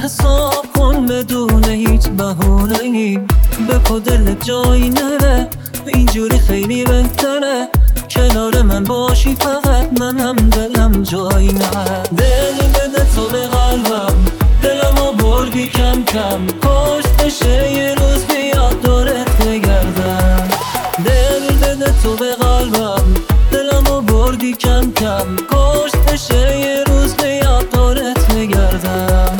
حساب کن بدون هیچ بهونه‌ای، به پا دلت جایی نره، اینجوری خیلی بهتره، کنار من باشی فقط منم دلم جایی نره. دل بده تو به قلبم، دلمو بردی کم کم، کاش بشه یه روز بیاد دورت بگردم. دل بده تو به قلبم، دلمو بردی کم کم، کاش بشه یه روز بیاد دورت بگردم.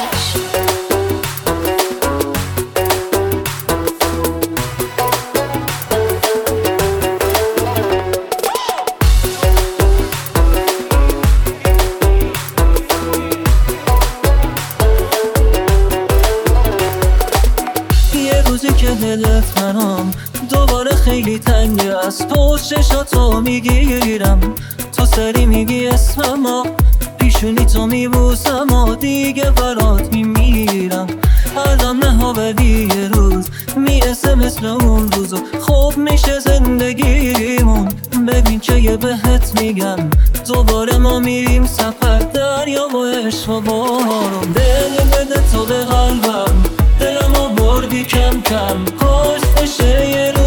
روزی که دلت منم دوباره خیلی تنگه، از پشت چشاتو میگیرم، تو سری میگی اسمم، پیشونی تو میبوسم و دیگه برات میمیرم. الان نه ولی یه روز میرسه مثل اون روزو، خوب میشه زندگیمون. ببین که یه بهت میگم، دوباره ما میریم سفر، دریا و عشق و بارون. دل بده تو به قلبم، دلمو بردی کم کم، کاش بشه یه